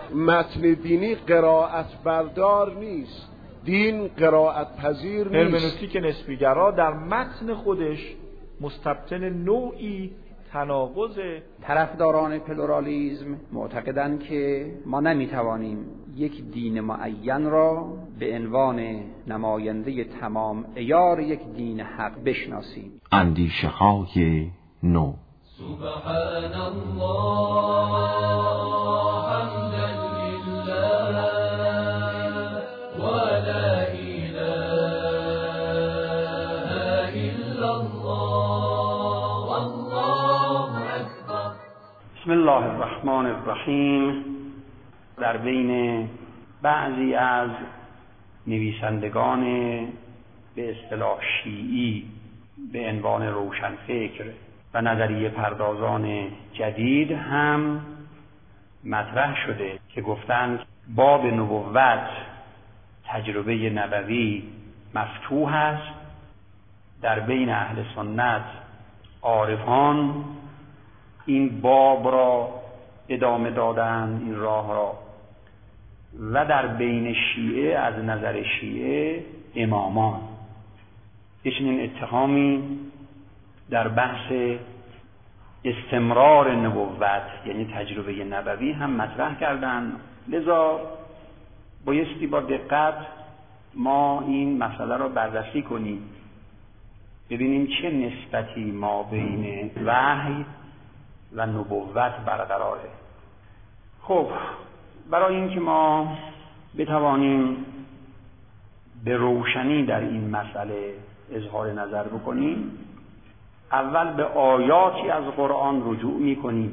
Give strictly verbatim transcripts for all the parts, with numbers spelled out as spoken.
متن دینی قرائت بردار نیست، دین قرائت پذیر نیست. هرمنوتیک نسبیگرا در متن خودش مستبطن نوعی تناقض. طرفداران پلورالیسم معتقدند که ما نمیتوانیم یک دین معین را به عنوان نماینده تمام عیار یک دین حق بشناسیم. اندیشه های نو. سبحان الله حمدا لله و لا اله الا الله والله اکبر. بسم الله الرحمن الرحیم. در بین بعضی از نویسندگان به اصطلاح شیعی به عنوان روشنفکر و نظریه پردازان جدید هم مطرح شده که گفتند باب نبوت تجربه نبوی مفتوح است. در بین اهل سنت عارفان این باب را ادامه دادند، این راه را، و در بین شیعه از نظر شیعه امامان یه چنین اتهامی در بحث استمرار نبوت یعنی تجربه نبوی هم مطرح کردند. لذا بایستی با دقت ما این مسئله را بررسی کنیم، ببینیم چه نسبتی ما بین وحی و نبوت برقراره. خب برای اینکه ما بتوانیم به روشنی در این مسئله اظهار نظر بکنیم، اول به آیاتی از قرآن رجوع می‌کنیم،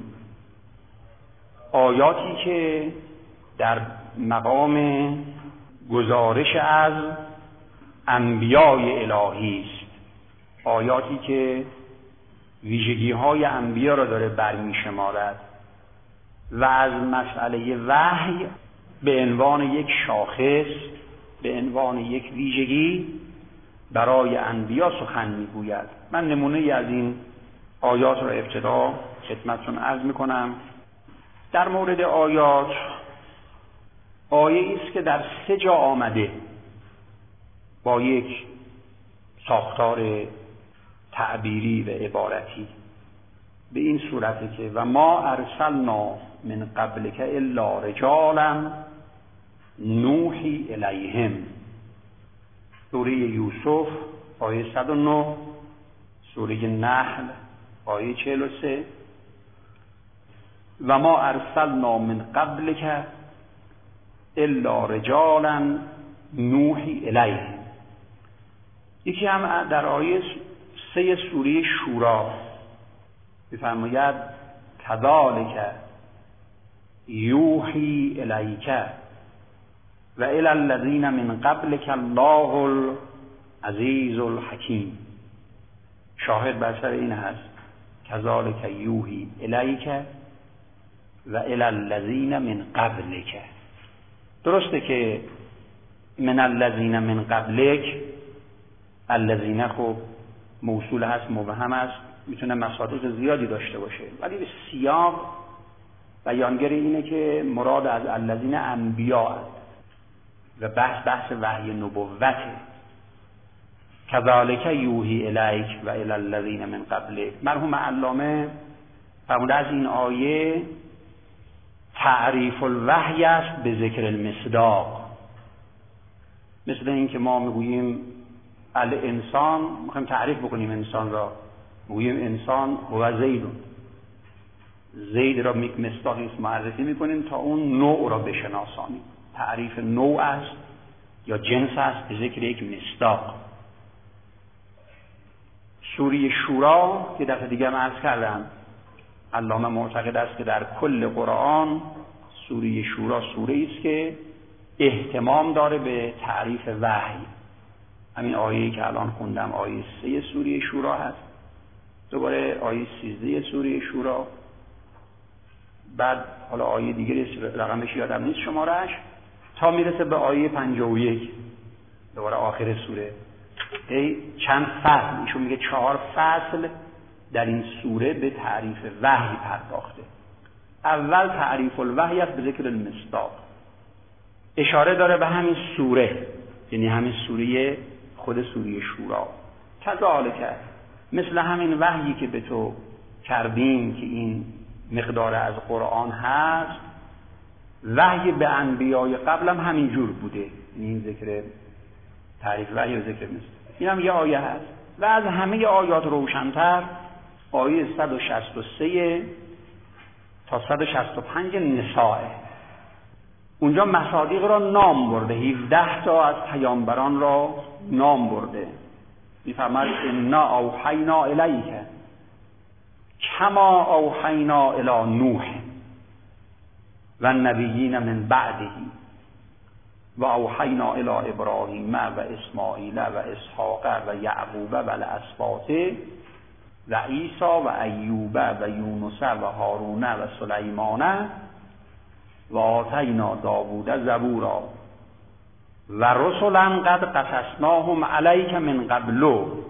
آیاتی که در مقام گزارش از انبیاء الهی است، آیاتی که ویژگی‌های انبیا را داره برمی‌شمارد و از مسئله وحی به عنوان یک شاخص، به عنوان یک ویژگی برای انبیا سخن میگوید. من نمونه از این آیات را ابتدا خدمتتون عرض میکنم. در مورد آیات، آیه است که در سه جا آمده با یک ساختار تعبیری و عبارتی به این صورته که و ما ارسلنا من قبلک الا رجالا نوحی الیهم. سوره یوسف آیه صد و نه، سوره نحل آیه چهل و سه. و ما ارسلنا من قبلک الا رجالا نوحی الیهم. یکی هم در آیه سه سوره شورا بفرماید کذالک یوحی الیک و الی الذین من قبلک الله العزیز الحکیم. شاهد بر سر این هست کذالک یوحی الیک و الی الذین من قبلک. درسته که من الذین من قبلک، الذین خب موصول هست، مبهم است، میتونه مصادیق زیادی داشته باشه، ولی به سیاق بیانگر اینه که مراد از الذین انبیا است و بحث بحث وحی نبوته. کذالک یوحی الیک و الی الذین من قبلک. مرحوم علامه فرموده از این آیه تعریف الوحی است به ذکر المصداق. مثل این که ما میگوییم الانسان، میخوایم تعریف بکنیم انسان را، میگوییم انسان هو زید. زید را مصداقی است معرفی میکنیم تا اون نوع را بشناسانیم. تعریف نوع است یا جنس است به ذکر یک مصداق. سوره شورا که دفعه دیگه هم عرض کردم، علامه معتقد است که در کل قرآن سوره شورا سوره است که اهتمام داره به تعریف وحی. همین آیه‌ای که الان خوندم آیه سه سوره شورا هست، دوباره آیه سیزده سوره شورا، بعد حالا آیه دیگه رقمش یادم نیست شمارهش، تا میرسه به آیه پنجاه و یک دوباره آخر سوره. ای چند فصل، ایشون میگه چهار فصل در این سوره به تعریف وحی پرداخته. اول تعریف الوحی است به ذکر المصداق، اشاره داره به همین سوره، یعنی همین سوره خود سوره شورا. کذالک، مثل همین وحیی که به تو کردیم که این مقدار از قرآن هست، وحی به انبیای قبلم همین جور بوده. این ذکر تعریف وحی و ذکر مصداق، این هم یه آیه هست. و از همه آیات روشن‌تر آیه صد و شصت و سه تا صد و شصت و پنج نساء. اونجا مصادیق را نام برده، هفده تا از پیامبران را نام برده. می‌فرماید انا اوحینا الیک کما اوحینا الی نوح و النبیین من بعده و اوحینا الی ابراهیم و اسماعیل و اسحاق و یعقوب و الاسباط و عیسی و ایوب و یونس و هارون و سلیمان و آتینا داوود زبورا و رسلا قد قصصناهم علیک من قبل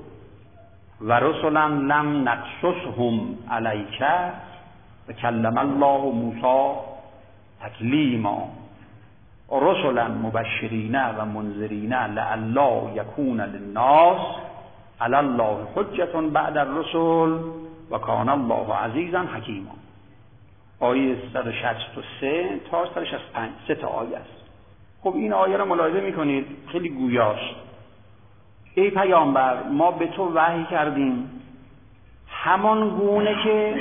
و رسلا لم نقصصهم علیک و کلم الله موسی تکلیما رسلا مبشرین و منذرین لئلا یکون للناس علی الله حجة بعد الرسل و کان الله عزیزا حکیما. آیه صد و شصت و سه تا صد و شصت و پنج، سه تا آیه است. خب این آیه رو ملاحظه میکنید، خیلی گویاست. ای پیامبر، ما به تو وحی کردیم همان گونه که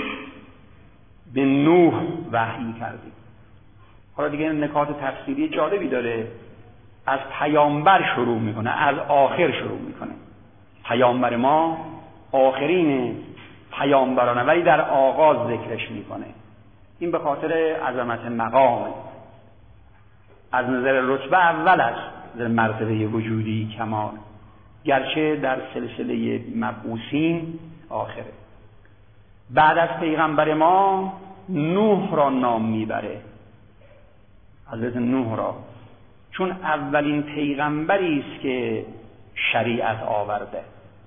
به نوح وحی کردیم. حالا دیگه نکات تفسیری جالبی داره. از پیامبر شروع میکنه، از آخر شروع میکنه. پیامبر ما آخرین پیامبرانه ولی در آغاز ذکرش میکنه. این به خاطر عظمت مقامه. از نظر رتبه اول است، در مرتبه وجودی کمال، گرچه در سلسله مبعوثین آخره. بعد از پیغمبر ما نوح را نام میبره، حضرت نوح را، چون اولین پیغمبری است که شریعت آورده.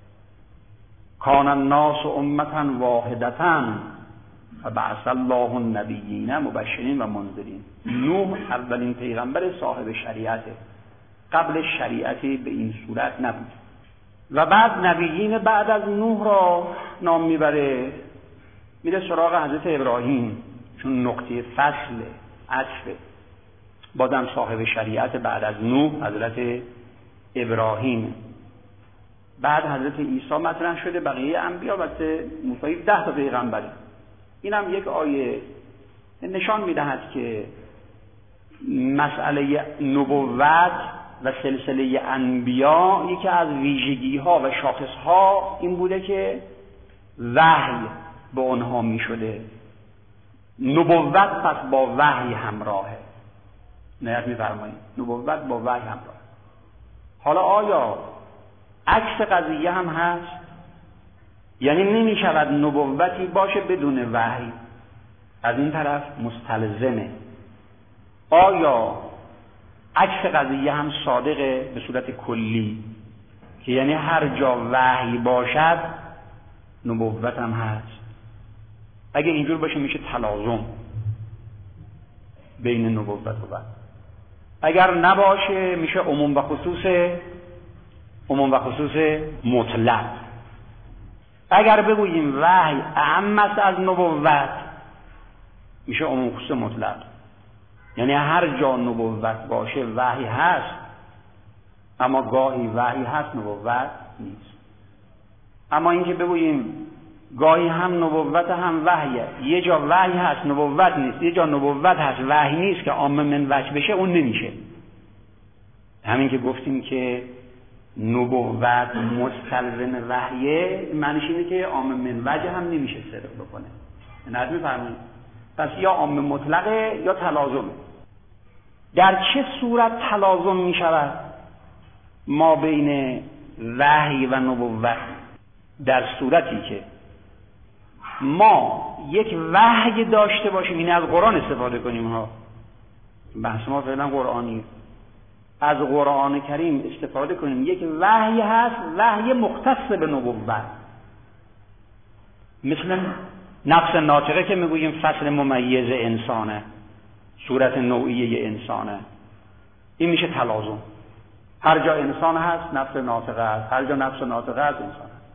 کان الناس امة واحدة فبعث الله النبیین مبشرین و منذرین. نوح اولین پیغمبر صاحب شریعته، قبل شریعتی به این صورت نبود. و بعد نبیین بعد از نوح را نام میبره، میره سراغ حضرت ابراهیم، چون نقطه فصل عطفه. بازم صاحب شریعت بعد از نوح حضرت ابراهیم. بعد حضرت عیسی مطرح شده، بقیه انبیا و موسی ده تا پیغمبره. این هم یک آیه نشان میدهد که مسئله نبوت و سلسله انبیا یکی از ویژگی ها و شاخص ها این بوده که وحی به آنها می شده. نبوت پس با وحی همراهه. نهایت می فرمایید نبوت با وحی همراهه. حالا آیا عکس قضیه هم هست؟ یعنی نمی شود نبوتی باشه بدون وحی، از این طرف مستلزمه. آیا عکس قضیه هم صادقه به صورت کلی که یعنی هر جا وحی باشد نبوت هم هست؟ اگه اینجور باشه میشه تلازم بین نبوت و وحی. اگر نباشه میشه عموم و خصوص عموم و خصوص مطلق. اگر بگوییم وحی اعم است از نبوت میشه عموم خصوص مطلق، یعنی هر جا نبوت باشه وحی هست، اما گاهی وحی هست نبوت نیست. اما اینکه بگوییم گاهی هم نبوت هم وحیه، یه جا وحی هست نبوت نیست، یه جا نبوت هست وحی نیست که عام من وجه بشه، اون نمیشه. همین که گفتیم که نبوت مستلزم وحیه، معنیش اینه که عام من وجه هم نمیشه صدق بکنه. نظر می‌فرمایید؟ پس یا عام مطلقه یا تلازمه. در چه صورت تلازم می شود ما بین وحی و نبوت؟ در صورتی که ما یک وحی داشته باشیم، این از قرآن استفاده کنیم ها، بحث ما فعلا قرآنی، از قرآن کریم استفاده کنیم. یک وحی هست، وحی مختص به نبوت، مثل نفس ناطقه که میگوییم فصل ممیز انسانه، صورت نوعیه انسانه، این میشه تلازم. هر جا انسان هست نفس ناطقه هست، هر جا نفس ناطقه هست انسان هست.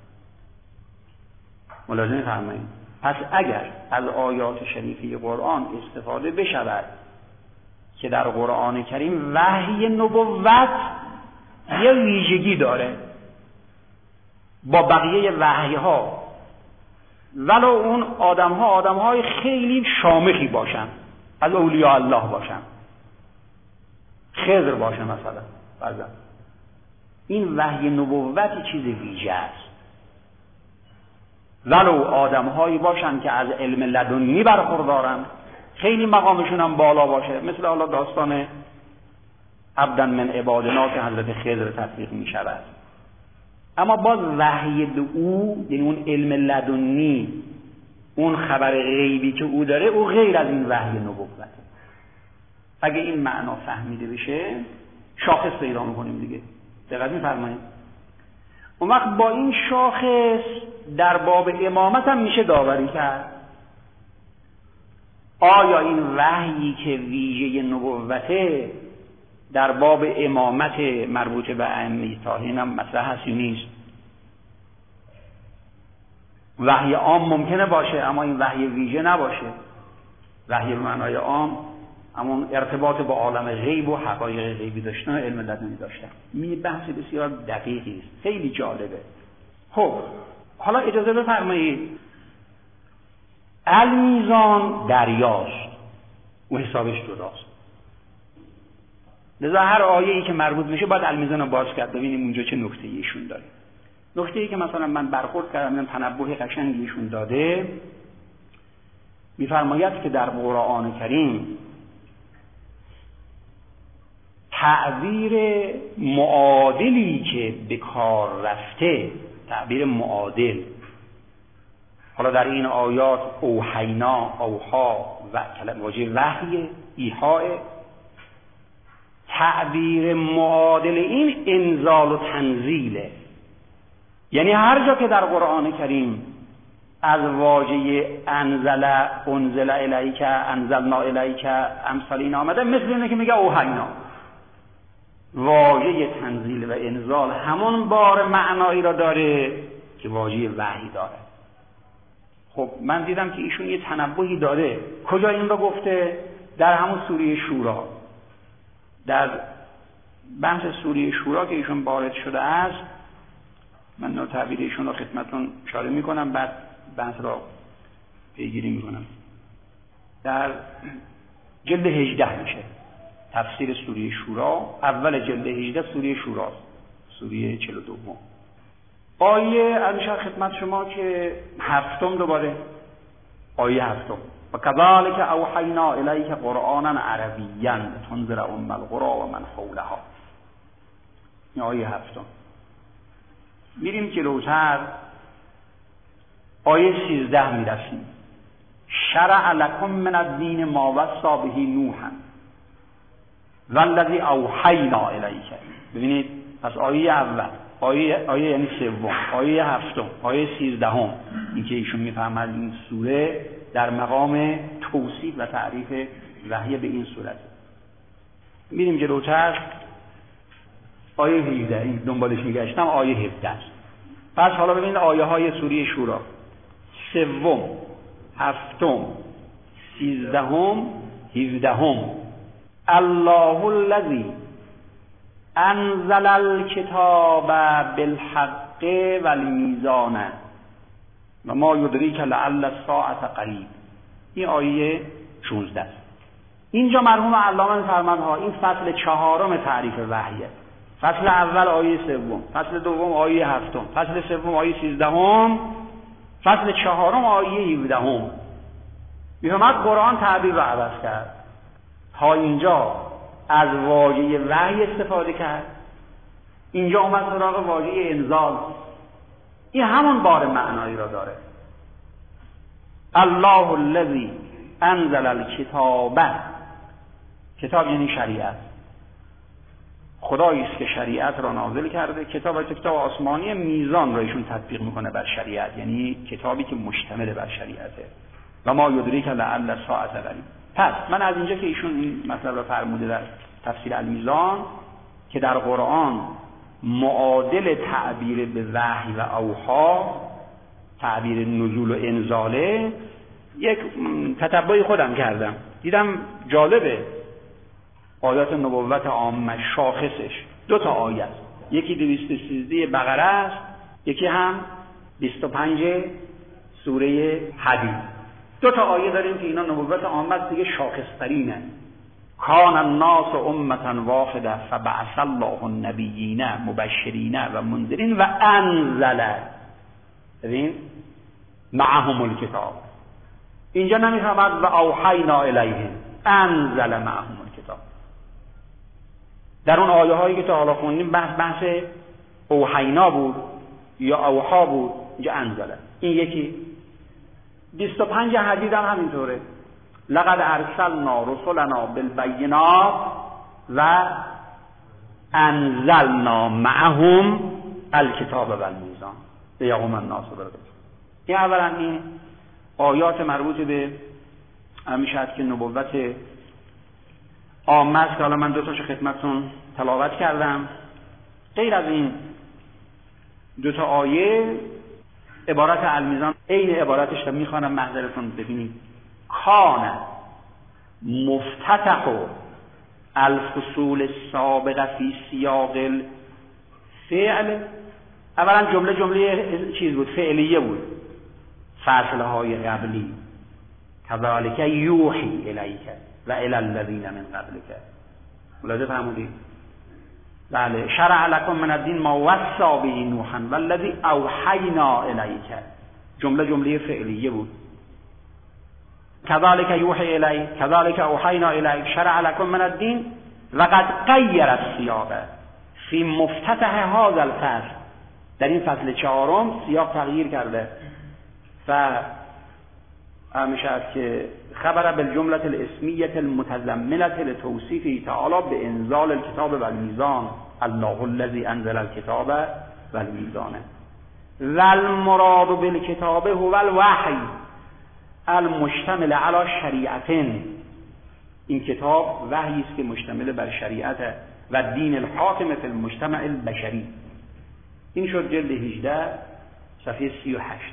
ملاحظه فرمایید. پس اگر از آیات شریفه قرآن استفاده بشود که در قرآن کریم وحی نبوت یه ویژگی داره با بقیه وحی ها، ولو اون آدم ها آدم های خیلی شامخی باشن، از اولیاء الله باشن، خضر باشه مثلا، بعضا این وحی نبوت چیز ویژه است. ولو آدم هایی باشن که از علم لدنی برخوردارن، خیلی مقامشون هم بالا باشه، مثل حالا داستان عبدا من عبادنا که حضرت خضر تطبیق می شود، اما باز وحی او، یعنی اون علم لدنی، اون خبر غیبی که او داره، او غیر از این وحی نبوته. اگه این معنا فهمیده بشه شاخص پیدا میکنیم دیگه. دقت می‌فرمایید؟ اون وقت با این شاخص در باب امامت هم میشه داوری کرد. آیا این وحیی که ویژه نبوته در باب امامت مربوط به ائمه طاهرین هم مطرح هست یا نیست؟ وحی عام ممکنه باشه اما این وحی ویژه نباشه. وحی به معنای عام همون ارتباط با عالم غیب و حقایق غیبی داشتن و علم لدنی داشتن. این بحث بسیار دقیقی است، خیلی جالبه. خب حالا اجازه بفرمایید، المیزان دریاست و حسابش جداست، لذا هر آیه‌ای که مربوط میشه باید المیزان رو باز کرد ببینیم اونجا چه نکته‌ای ایشون داره. نکته‌ای که مثلا من برخورد کردم، من تنبه قشنگی ایشون داده، می‌فرماید که در قرآن کریم تعبیر معادلی که به کار رفته، تعبیر معادل، حالا در این آیات اوحینا، اوحا و واژه وحی، ایحاء، تعبیر معادل این انزال و تنزیله. یعنی هر جا که در قرآن کریم از واژه انزل، انزل الیک، انزلنا الیک، امثال این آمده، مثل اینه که میگه اوحینا. واژه تنزیل و انزال همون بار معنایی را داره که واژه وحی داره. خب من دیدم که ایشون یه تنبهی داره. کجا این رو گفته؟ در همون سوره شورا، در بحث سوره شورا که ایشون وارد شده است. من نوع تعبیر ایشون رو خدمتتون اشاره میکنم، بعد بحث را پیگیری میکنم. در جلد هجده میشه تفسیر سوره شورا، اول جلد هجده سوره شورا، سوره چهل و دو. آیه انشاء خدمت شما که هفتم، دوباره آیه هفتم، و کذالک اوحینا الیک قرآنا عربیا لتنذر ام القری و من حولها. این آیه هفتم. میریم جلوتر آیه سیزده میرسیم. شرع لکم من الدین ما وصی به نوحا والذی اوحینا الیک. ببینید پس آیه اول، آیه آیه یعنی سوم، آیه هفتم، آیه سیزدهم، این که ایشون میفهمد این سوره در مقام توصیف و تعریف وحی به این صورت. میریم جلوتر آیه هجده، این دنبالش میگشتم، آیه هفده است. پس حالا ببینید آیه های سوره شورا، سوم، هفتم، سیزدهم، هفدهم. الله الذی انزل الکتاب بالحق والمیزان و ما یدریک لعل الساعة قریب. این آیه شانزده است. اینجا مرحوم علامه می‌فرماند ها این فصل چهارم تعریف وحیه. فصل اول آیه سوم، فصل دوم آیه هفتم، فصل سوم آیه سیزدهم، فصل چهارم آیه هفدهم. می‌فرماید قرآن تعبیر رو عوض کرد. تا اینجا از واژه وحی استفاده کرد، اینجا اومد سراغ واژه انزال. این همون بار معنایی را داره. الله الذی انزل الکتاب، کتاب یعنی شریعت، خدایی است که شریعت را نازل کرده. کتاب کتاب آسمانی میزان را ایشون تطبیق میکنه بر شریعت، یعنی کتابی که مشتمل بر شریعته. و ما یدریک لعل الساعة قریب. پس من از اینجا که ایشون این مطلب را فرموده در تفسیر المیزان که در قرآن معادل تعبیر به وحی و اوحا، تعبیر نزول و انزاله، یک تتبعی خودم کردم، دیدم جالبه. آیات نبوت عامه شاخصش دو تا آیه است، یکی دویست و سیزده بقره است، یکی هم بیست و پنج سوره حدید. دو تا آیه داریم که اینا نبوت عامه است، دیگه شاخص‌ترینه. کان الناس امة واحده فبعث الله النبیین مبشرین و منذرین و انزل، ببین، معهم الکتاب. اینجا نمیفهمد و اوحینا الیهم، انزل معهم الکتاب. در اون آیه هایی که تا حالا خوندیم بحث بحث اوحینا بود یا اوحا بود، اینجا انزل. این یکی. بیست و پنج حدید هم همینطوره. لقد ارسلنا رسلنا بالبینات و انزلنا معهم الکتاب والمیزان لیقوم الناس بالقسط. این اولا این آیات مربوط به همیشه که نبوت عامه است که حالا من دو تاشو خدمتتون تلاوت کردم. غیر از این دو تا آیه عبارت المیزان عین عبارتش رو میخوانم محضرتون ببینید. کان مفتتح الفصول السابقه فی سیاق الفعل. اولا جمله جمله چیز بود، فعلیه بود، فصلهای قبلی. کذالک یوحی الیک و الی الذین من قبلک. ملاحظه فرمودید؟ بله. شرع لکم من الدین ما وصی به نوحا والذی اوحینا الیک. جمله جمله فعلیه بود. کذالک یوحی الیک کذالک اوحینا الیک شرع لکم من الدین و قد غیر السیاق فی مفتتح هذا الفصل. در این فصل چهارم سیاق تغییر کرده. و همیشه است که خبر بالجمله الاسمیه المتضمنه لتوصیفه تعالی به انزال الکتاب و المیزان. الله الذی انزل الکتاب و المیزان. و المراد بالکتاب هو الوحی المشتمل علی شریعتین. این کتاب وحی است که مشتمل بر شریعت و دین الحاکم فی المجتمع البشری. این شد جلد هجده صفحه سی و هشت.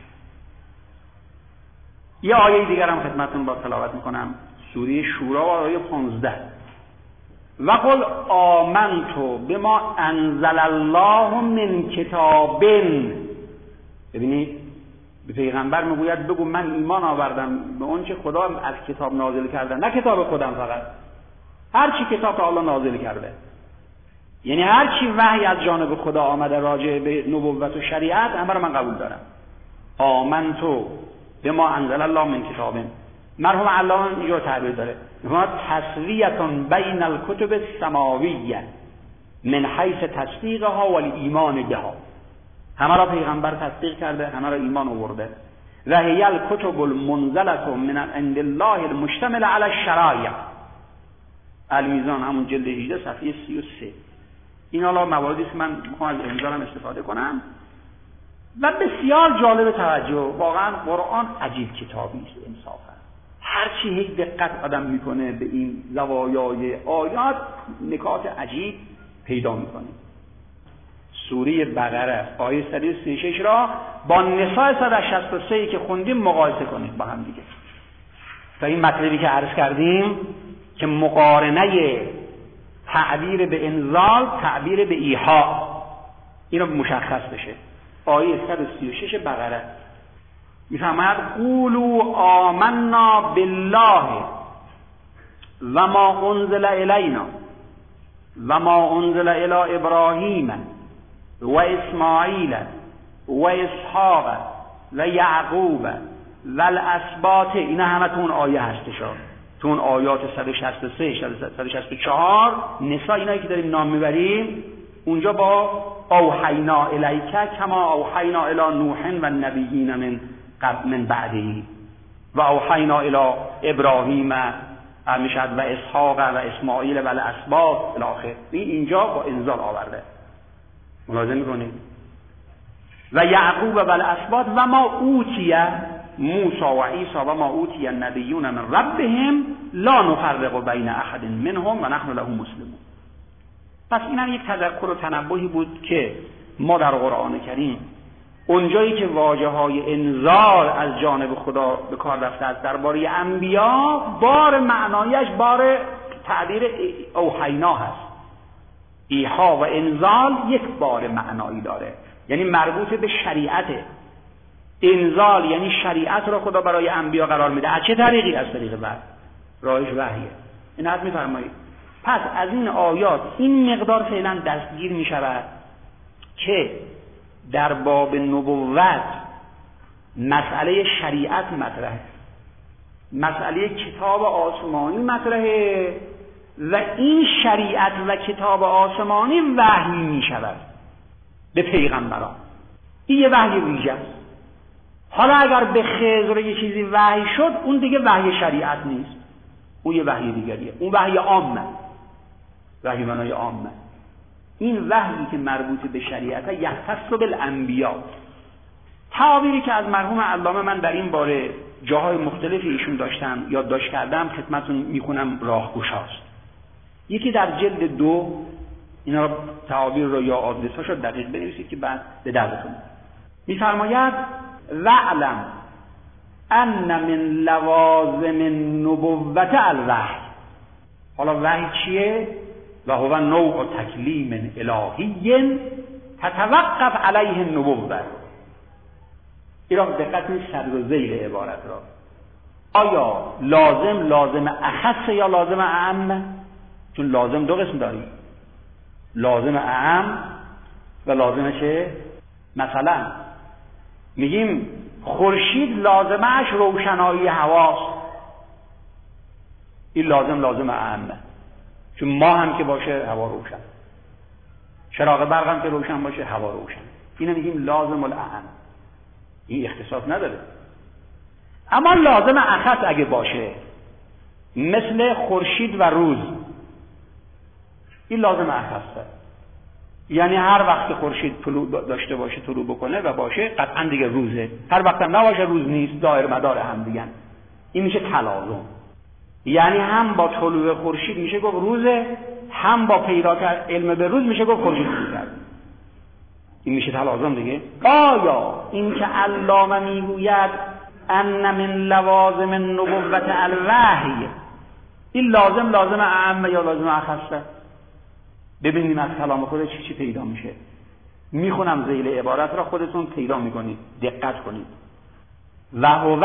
یه آیه دیگر هم خدمتتون با تلاوت میکنم، سوره شورا و آیه پانزده. و قل آمنت بما انزل الله من کتاب. ببینید به پیغمبر میگوید بگو من ایمان آوردم به اون چه خدا از کتاب نازل کرده، نه کتاب خودم فقط، هر چی کتاب الله نازل کرده. یعنی هر چی وحی از جانب خدا آمده راجع به نبوت و شریعت همه رو من قبول دارم. آمنت بما انزل الله من کتاب. مرحوم علامه اینجا تعبیر داره، میگه تسویه بین الکتب السماویه من حیث تصدیقها و الایمان بها. همه را پیغمبر تصدیق کرده، همه را ایمان آورده. و هی الکتب المنزله من عند الله المشتمل علی الشرایع. المیزان همون جلد هجده صفحه سی و سه. این حالا مواردی است که من میخوام از امضام استفاده کنم و بسیار جالب توجه. واقعا قرآن عجیب کتابی است انصافا. هر چی هیچ دقت آدم میکنه به این زوایای آیات نکات عجیب پیدا میکنه. سوره بقره آیه صد و سی و شش را با نساء صد و شصت و سه که خوندیم مقایسه کنید با هم دیگه. تا این مطلبی که عرض کردیم که مقارنه تعبیر به انزال تعبیر به ایحا اینو مشخص بشه. آیه صد و سی و شش بقره میفرماید قولوا آمنا بالله و ما انزل الینا و ما انزل الی ابراهیم و اسماعیل و اسحاق و یعقوب و الاسباط. اینا همه تو اون آیه هستش، تو اون آیات صد و شصت و سه صد و شصت و چهار نساء اینایی که داریم نام میبریم اونجا با اوحینا الیک کما اوحینا الی نوح و النبیین من قبل من بعده و اوحینا الی ابراهیم میشد و اسحاق و اسماعیل و الاسباط الی آخر. این اینجا با انزال آورده، ملاحظه میکنید؟ و یعقوب و الاسباط و ما اوتیه موسی و عیسی و ما اوتیه النبیون من ربهم لا نفرق بین احد منهم و نحن له مسلمون. پس این هم یک تذکر و تنبهی بود که ما در قرآن کریم اونجایی که واژه های انذار از جانب خدا به کار رفته است درباره انبیا، بار معنایش بار تعبیر اوحینا هست. ایحا و انزال یک بار معنایی داره، یعنی مربوط به شریعته. انزال یعنی شریعت را خدا برای انبیا قرار میده. از چه طریقی؟ از طریق وحی، راهش وحیه. این حد میفرمایید. پس از این آیات این مقدار فعلا دستگیر میشود که در باب نبوت مسئله شریعت مطرحه، مسئله کتاب آسمانی مطرحه و این شریعت و کتاب آسمانی وحی می شود به پیغمبران. این یه وحی ویژه است. حالا اگر به خضر یه چیزی وحی شد، اون دیگه وحی شریعت نیست، اون یه وحی دیگریه، اون وحی عامه، وحی معنای عامه. این وحی که مربوط به شریعت یختص بالانبیا، تعابیری که از مرحوم علامه من در این باره جاهای مختلفی ایشون داشتم یادداشت کردم خدمتتون میکنم، راهگشاست. یکی در جلد دو، اینا رو تعابیر رو یا آدرساشو دقیق بنویسید که بعد به دردتون میفرماید: وعلم ان من لوازم النبوت الوحی. حالا وحی چیه؟ و هو نوع تکلیم الهی تتوقف علیه النبوت. این را دقت کنید، صدر و ذیل عبارت را. آیا لازم لازم اخص یا لازم اعم؟ چون لازم دو قسم داریم، لازم اعم و لازم چه؟ مثلا میگیم خورشید لازمش روشنایی هواست، این لازم لازم اعمه، چون ما هم که باشه هوا روشن، چراغ برق هم که روشن باشه هوا روشن. اینو میگیم لازم الاعم، این اختصاص نداره. اما لازم اخص اگه باشه، مثل خورشید و روز، این لازم اخصه، یعنی هر وقت که خورشید طلوع داشته باشه، طلوع بکنه و باشه، قطعا دیگه روزه. هر وقت هم نباشه روز نیست، دایر مدار هم دیگه. این میشه تلازم، یعنی هم با طلوع خورشید میشه گفت روزه، هم با پیدا کرد علم به روز میشه گفت خورشید طلوع کرد. این میشه تلازم دیگه. آیا این که علامه میگوید ان من لوازم النبوت الوحی، این لازم لازم اعم یا لازم اخصه؟ ببینیم از کلام خود چی چی پیدا میشه. میخونم ذیل عبارت را، خودتون پیدا میکنید، دقت کنید. و هو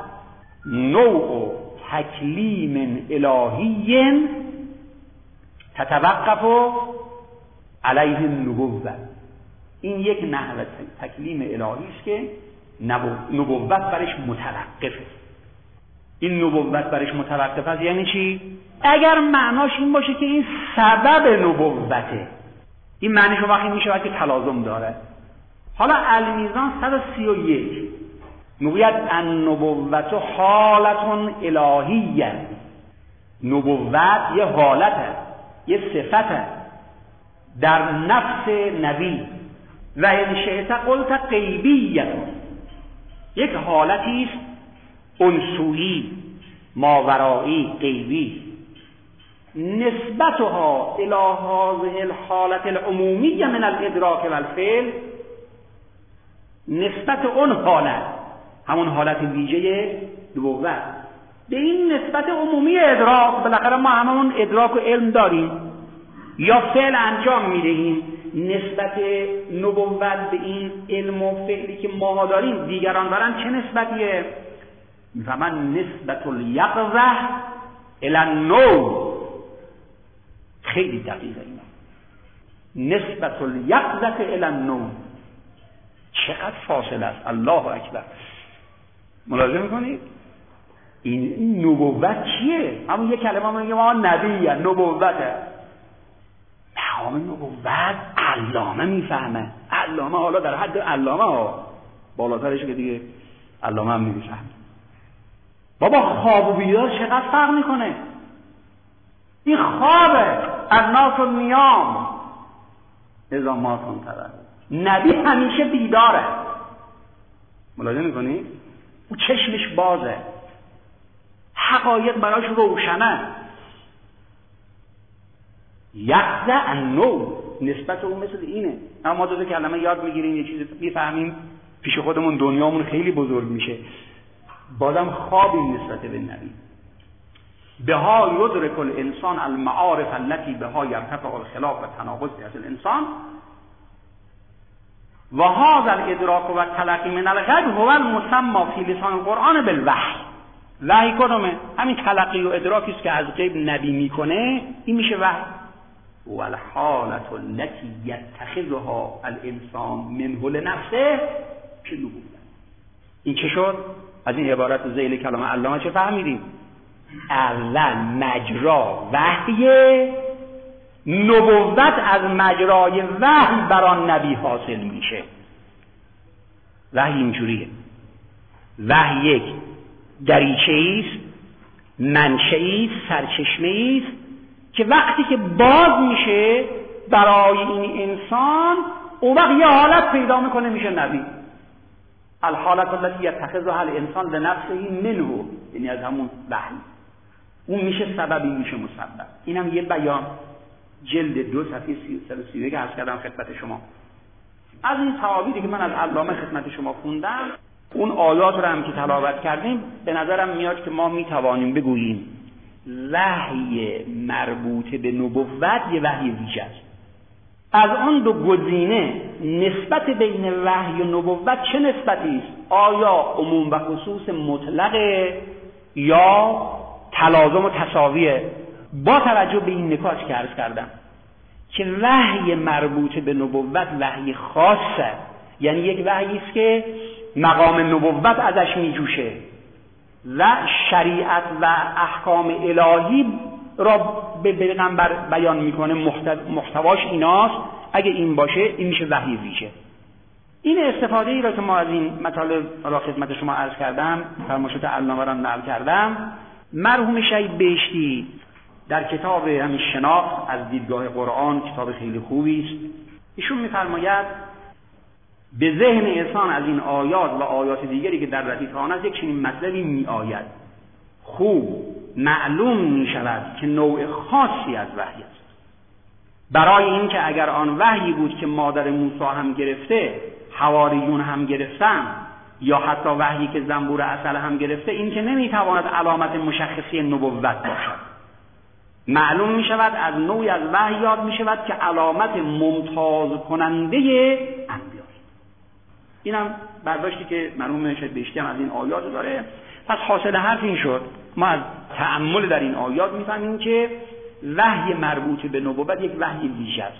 نوع تکلیم الهی تتوقف علیه النبوت. این یک نحو تکلیم الهی است که نبوت برش متوقفه. این نبوت برش متوقف است یعنی چی؟ اگر معناش این باشه که این سبب نبوته، این معنیش وقتی میشه که تلازم داره. حالا المیزان صد و سی و یک میگوید النبوت حالت الهیه. نبوت یه حالته، یه صفته در نفس نبی و این شئت قلت غیبیه، یک حالتی است انسویی، ماورایی، غیبی. نسبتها الى هذه الحالت العمومیه من الادراک و الفعل، نسبت اون حالت، همون حالت ویژه نبوت، به این نسبت عمومی ادراک. بالاخره ما هممون ادراک و علم داریم یا فعل انجام میدهیم. نسبت نبوت به این علم و فعلی که ما داریم دیگران دارن چه نسبتیه؟ میفهمن نسبت الیقظه الی النوم. خیلی دقیقه اینا، نسبت الیقظه الی النوم. چقدر فاصله است، الله اکبر. ملاحظه میکنید این نبوت چیه؟ همون یک کلمه ما میگیم ما نبیه، نبوته. مقام نبوت علامه میفهمه، علامه حالا در حد علامه ها، بالاترش که دیگه علامه هم نمیفهمه. بابا خواب و بیدار چقدر فرق میکنه؟ این خوابه. الناس نیام اذا ما تنتظر. نبی همیشه بیداره. ملاحظه میکنی؟ او چشمش بازه، حقایق براش روشنه. یقظه النوم، نسبت اون مثل اینه. اما ما دو تا کلمه یاد میگیریم، یه چیزی میفهمیم، پیش خودمون دنیامون خیلی بزرگ میشه. بازم خوابیم نسبت به نبی. بها یدرک الانسان المعارف التي بها یرتفع الخلاف و تناقض از الانسان و هذا الادراک و تلقی من الغیب هو المسمى فی لسان القرآن بالوحی. وحی کدومه؟ همین تلقی و ادراکی است که از غیب نبی میکنه، این میشه وحی. والحالة التي يتخذها الانسان منه لنفسه چه نبوت. این چه شد؟ از این عبارت ذیل کلام علامه چه فهمیدیم؟ اول مجرا وحی، نبوت از مجرای وحی بر آن نبی حاصل میشه. وحی اینجوریه. وحی یک دریچه‌ای است، منشئی است، سرچشمه‌ای است که وقتی که باز میشه برای این انسان، اون وقت یه حالت پیدا میکنه میشه نبی. الحالت التي يتخذها الانسان لنفسه منه، یعنی از همون وحی. اون میشه سببی، میشه مسبب. اینم یه بیان جلد دو صفحه سی و سی که عرض کردم خدمت شما. از این تعابیری که من از علامه خدمت شما خوندم، اون آیات رو هم که تلاوت کردیم، به نظرم میاد که ما میتوانیم بگوییم وحی مربوط به نبوت یه وحی ویژه است. از آن دو گزینه نسبت بین وحی و نبوت چه نسبتی است؟ آیا عموم و خصوص مطلقه یا تلازم و تساویه؟ با توجه به این نکات که عرض کردم که وحی مربوط به نبوت وحی خاصه، یعنی یک وحی است که مقام نبوت ازش میجوشه و شریعت و احکام الهی را به پیغمبر بیان میکنه، محتواش ایناست. اگه این باشه این میشه وحی ویژه. این استفاده ای را که ما از این مطالب را خدمت شما عرض کردم، فرمایشات علامه را نقل کردم، مرحوم شهید بهشتی در کتاب همین شناخت از دیدگاه قرآن، کتاب خیلی خوبی است، ایشون میفرماید به ذهن انسان از این آیات و آیات دیگری که در ردیف آن است یک چنین مطلبی می آید. خوب معلوم می شود که نوع خاصی از وحی است. برای این که اگر آن وحی بود که مادر موسی هم گرفته، حواریون هم گرفتن، یا حتی وحی که زنبور عسل هم گرفته، این که نمی تواند علامت مشخصی نبوت باشد. معلوم می شود از نوعی از وحی یاد می شود که علامت ممتاز کننده انبیا. اینم برداشتی که مرحوم شهید بهشتی هم از این آیات داره. پس حاصل حرف این شد، ما از تأمل در این آیات میفهمیم که وحی مربوط به نبوت یک وحی ویژه است.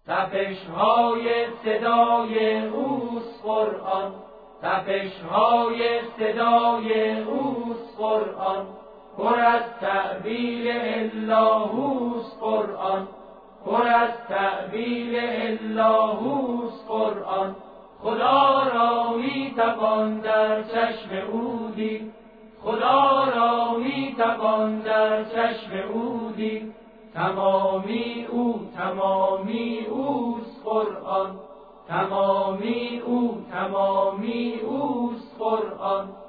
تپش‌های صدای اوست قرآن، تپش‌های صدای اوست قرآن، پر از تعبیر اللهوست قرآن، پر از تعبیر اللهوست قرآن. خدا را می توان در چشم او دید، خدا را می توان در چشم او دید. تمامی او تمامی اوست قرآن، تمامی او تمامی اوست قرآن.